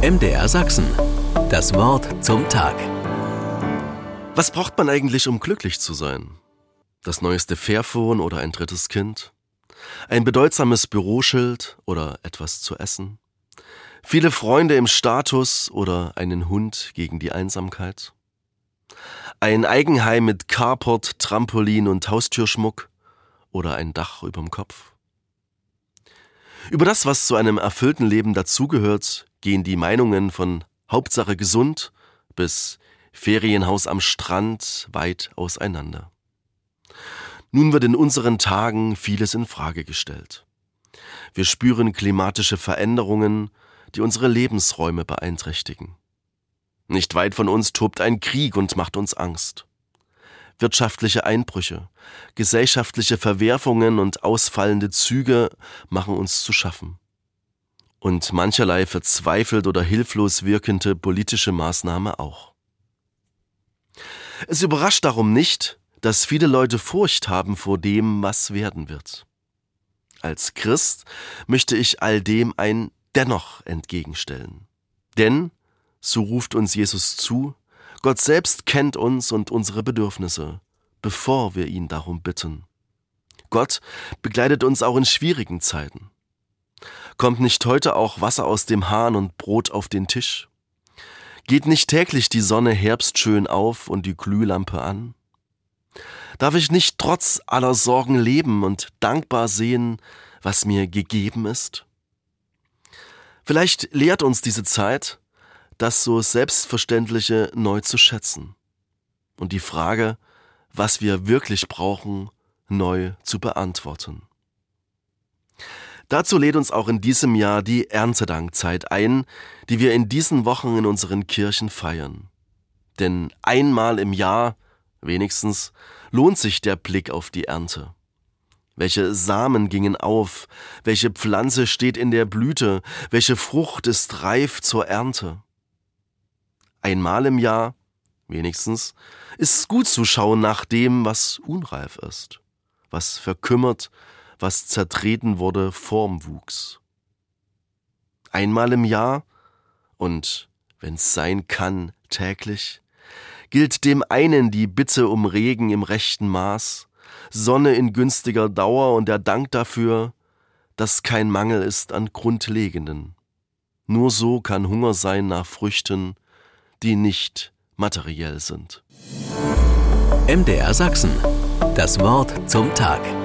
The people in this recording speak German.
MDR Sachsen. Das Wort zum Tag. Was braucht man eigentlich, um glücklich zu sein? Das neueste Fairphone oder ein drittes Kind? Ein bedeutsames Büroschild oder etwas zu essen? Viele Freunde im Status oder einen Hund gegen die Einsamkeit? Ein Eigenheim mit Carport, Trampolin und Haustürschmuck oder ein Dach überm Kopf? Über das, was zu einem erfüllten Leben dazugehört, gehen die Meinungen von Hauptsache gesund bis Ferienhaus am Strand weit auseinander. Nun wird in unseren Tagen vieles in Frage gestellt. Wir spüren klimatische Veränderungen, die unsere Lebensräume beeinträchtigen. Nicht weit von uns tobt ein Krieg und macht uns Angst. Wirtschaftliche Einbrüche, gesellschaftliche Verwerfungen und ausfallende Züge machen uns zu schaffen. Und mancherlei verzweifelt oder hilflos wirkende politische Maßnahme auch. Es überrascht darum nicht, dass viele Leute Furcht haben vor dem, was werden wird. Als Christ möchte ich all dem ein Dennoch entgegenstellen. Denn, so ruft uns Jesus zu, Gott selbst kennt uns und unsere Bedürfnisse, bevor wir ihn darum bitten. Gott begleitet uns auch in schwierigen Zeiten. Kommt nicht heute auch Wasser aus dem Hahn und Brot auf den Tisch? Geht nicht täglich die Sonne herbstschön auf und die Glühlampe an? Darf ich nicht trotz aller Sorgen leben und dankbar sehen, was mir gegeben ist? Vielleicht lehrt uns diese Zeit, das so Selbstverständliche neu zu schätzen und die Frage, was wir wirklich brauchen, neu zu beantworten. Dazu lädt uns auch in diesem Jahr die Erntedankzeit ein, die wir in diesen Wochen in unseren Kirchen feiern. Denn einmal im Jahr, wenigstens, lohnt sich der Blick auf die Ernte. Welche Samen gingen auf, welche Pflanze steht in der Blüte, welche Frucht ist reif zur Ernte. Einmal im Jahr, wenigstens, ist es gut zu schauen nach dem, was unreif ist, was verkümmert, was zertreten wurde vorm Wuchs. Einmal im Jahr, und wenn's sein kann, täglich, gilt dem einen die Bitte um Regen im rechten Maß, Sonne in günstiger Dauer und der Dank dafür, dass kein Mangel ist an Grundlegenden. Nur so kann Hunger sein nach Früchten, die nicht materiell sind. MDR Sachsen. Das Wort zum Tag.